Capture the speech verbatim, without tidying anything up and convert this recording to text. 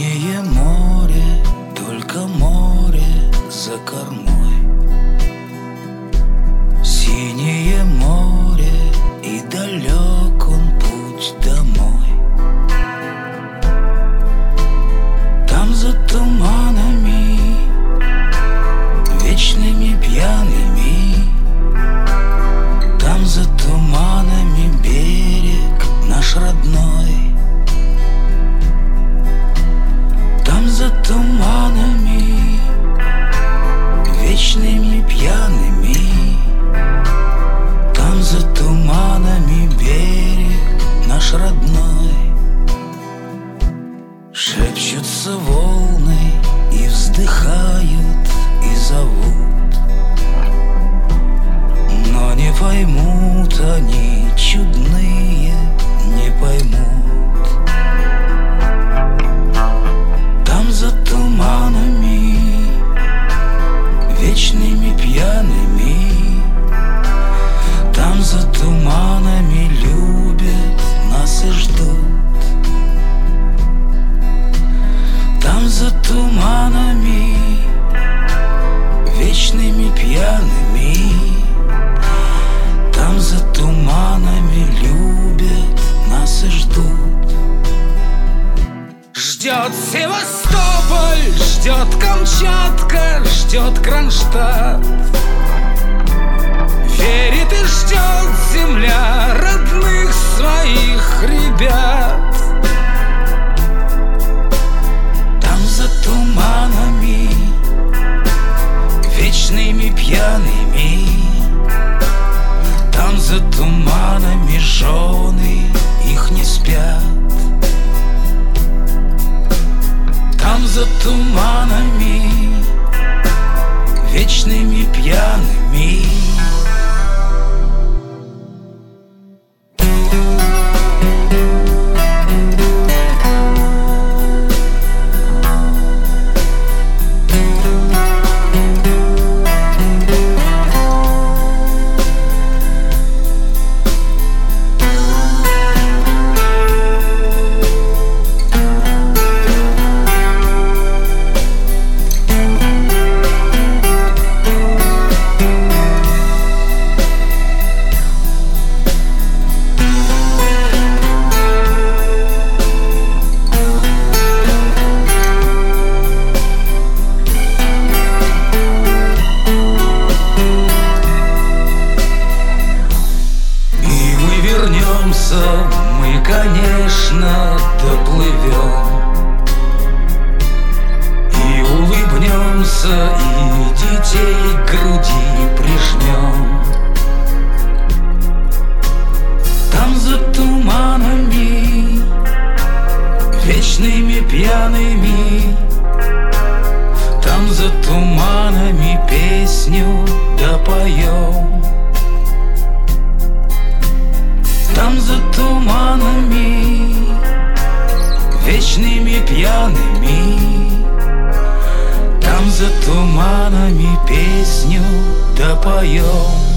Синее море, только море за кормой. Синее море, и далек он путь домой. Там за туманами, вечными пьяными, там за туманами берег наш родной. Там за туманами, вечными пьяными, там за туманами берег наш родной. Шепчутся волны и вздыхают, и зовут, но не поймут они, чудные, не поймут. Там за туманами, вечными пьяными, там за туманами любят нас и ждут. Там за туманами, вечными пьяными, там за туманами любят нас и ждут. Ждет Севастополь, ждет Камчатка, ждет Кронштадт. Верит и ждет земля родных своих ребят. Там за туманами, вечными пьяными, там за туманами жены их не спят. Там за туманами, вечными пьяными. Мы, конечно, доплывем и улыбнемся, и детей к груди прижмем. Там за туманами, вечными пьяными, там за туманами песню допоем. Там за туманами, вечными пьяными, там за туманами песню допоем.